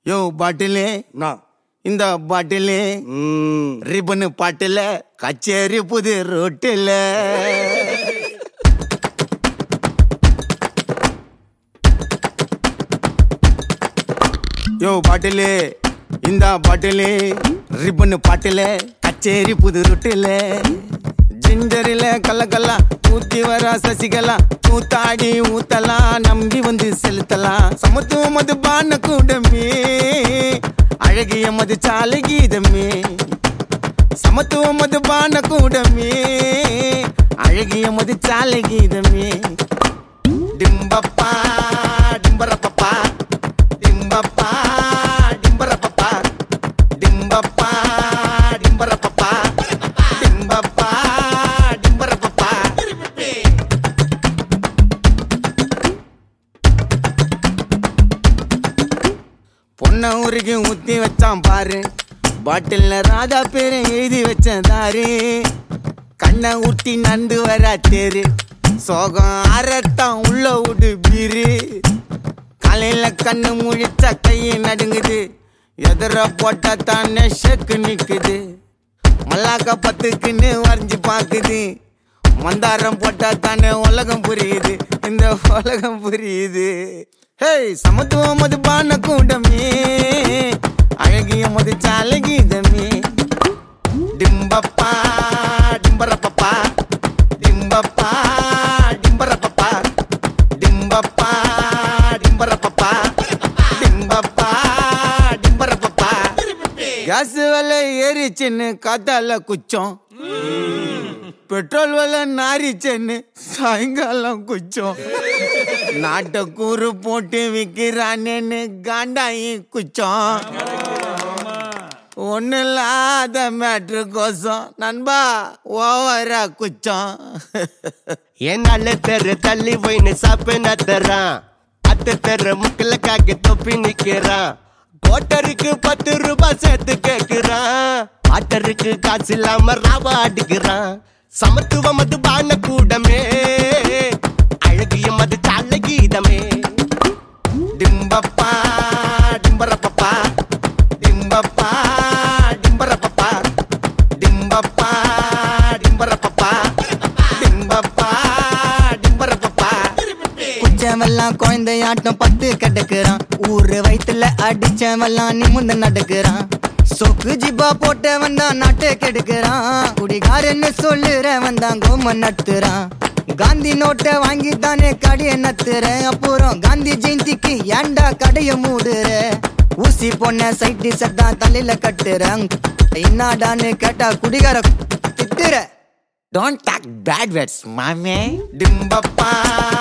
யோ பாட்டிலே இந்த பாட்டிலே ரிபனு பாட்டில கச்சேரி புது ரோட்டில யோ பாட்டிலே இந்த பாட்டிலே ரிபனு பாட்டில கச்சேரி புது ரோட்டில ஜிஞ்சரில கல்லக்கல்லா ஊத்தி வர சசிகலா ஊத்தாடி ஊத்தலாம் நம்பி வந்து செலுத்தலாம் சமத்துவம் மது பான கூடமே அழகிய மது சாலை கீதமே சமத்துவம் மது பான கூடமே அழகிய மது சாலை கீதமே டிம்பப்பா டிம்பரப்பப்பா டிம்பப்பா டிம்பரப்பப்பா டிம்பப்பா டிம்பரப்பப்பா டிம்பப்பா டிம்பரப்பப்பா பொன்ன ஊருக்கு ஊத்தி வச்சான் பாரு பாட்டில்ல ராஜா பேரு எழுதி வச்சேன் தாரு கண்ணை ஊட்டி நண்டு வரா தேரு சோகம் அறத்தான் உள்ள விடு பீரு காலையில கண்ணு முழிச்சா கையை நடுங்குது எதிர போட்டா தானே ஷெக்கு நிக்குது மல்லாக்க பத்துக்குன்னு வரைஞ்சு பாக்குது மந்தாரம் போட்டா தானே உலகம் புரியுது இந்த உலகம் புரியுது ஹே சமத்துவம் மது பான கூடமே அழகிய மது சாலை கீதமே டிம்பப்பா டிம்பரப்பப்பா டிம்பப்பா டிம்பரப்பப்பா டிம்பப்பா டிம்பரப்பப்பா டிம்பப்பா டிம்பரப்பப்பா கேஸ் விலை ஏறிச்சுன்னு காத்தால குச்சம் பெட்ரோல் விலை நாரிச்சுன்னு சாயங்காலம் குச்சம் நாட்டை கூறு போட்டு விற்கிறானேன்னு காண்டாயி குச்சம் ஒன்னும் இல்லாத மேட்ரு கோசம் நண்பா ஓவரா குச்சம் என்னால தெரு தள்ளி போயின்னு சாப்பின தரான் அத்த தெரு முக்கலுக்காக தொப்பி நிக்கிறான் கோட்டருக்கு 10 ரூபாய் சேர்த்து கேக்குறான் ஆட்டருக்கு காசு இல்லாம ராவா அடிக்கிறான் சமத்துவம் அது பான கூடமே அழகிய மது சாலை கீதமே டிம்பப்பா டிம்பரப்பப்பா டிம்பப்பா டிம்பரப்பப்பா டிம்பப்பா டிம்பரப்பப்பா டிம்பப்பா டிம்பரப்பப்பா குச்சவெல்லாம் குழந்தையாட்டம் 10 கிடக்குறான் ஊரு வயிற்றுல அடிச்சவெல்லாம் நிமிர்ந்து நடக்குறான் சொக்கு ஜிப்பா போட்டவன் தான் நாட்டை கெடுக்கிறான் குடிகாரன்னு சொல்லுறவன் தான் கோமன் நட்டுறான் காந்தி நோட்டை வாங்கி தானே கடையை நத்துறேன் அப்புறம் காந்தி ஜெயந்திக்கு ஏண்டா கடைய மூடுற ஊசி பொண்ண சைட்டி சட்டா தலையில கட்டுறேன் என்னடான்னு கேட்டா குடிகார திட்டுற Don't talk bad words, மாமே டிம்பப்பா